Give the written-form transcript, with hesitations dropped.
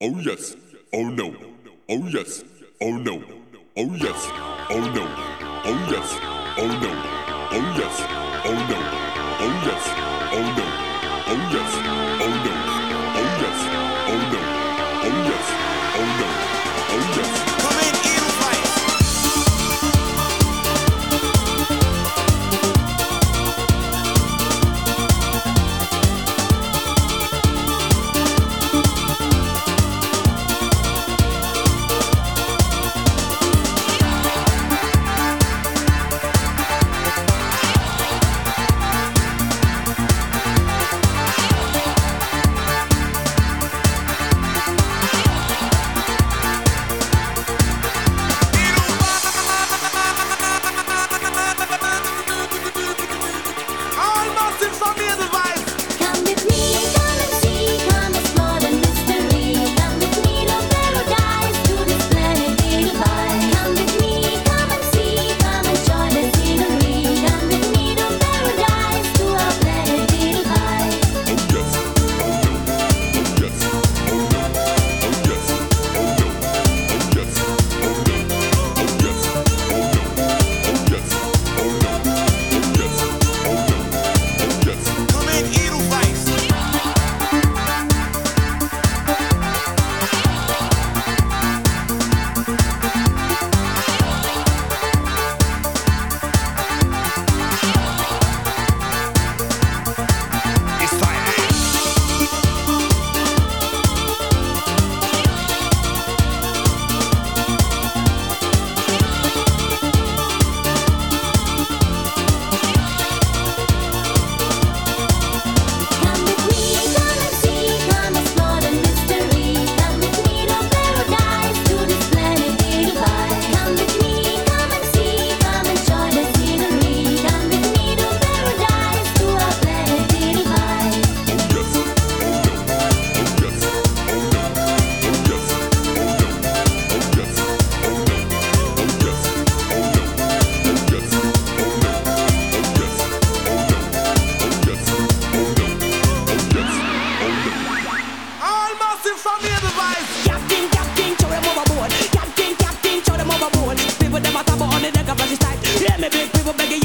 Oh yes. Oh no. Oh yes. Oh no. Oh yes. Oh no. Oh yes. Oh no. Oh yes. Oh no. Oh yes. Oh no. Oh yes. Oh no. Oh yes. Oh no. Oh yes. Oh no. Oh yes. Come in, evil fight. People them a talk about on the deck of the side. Yeah, me big people begging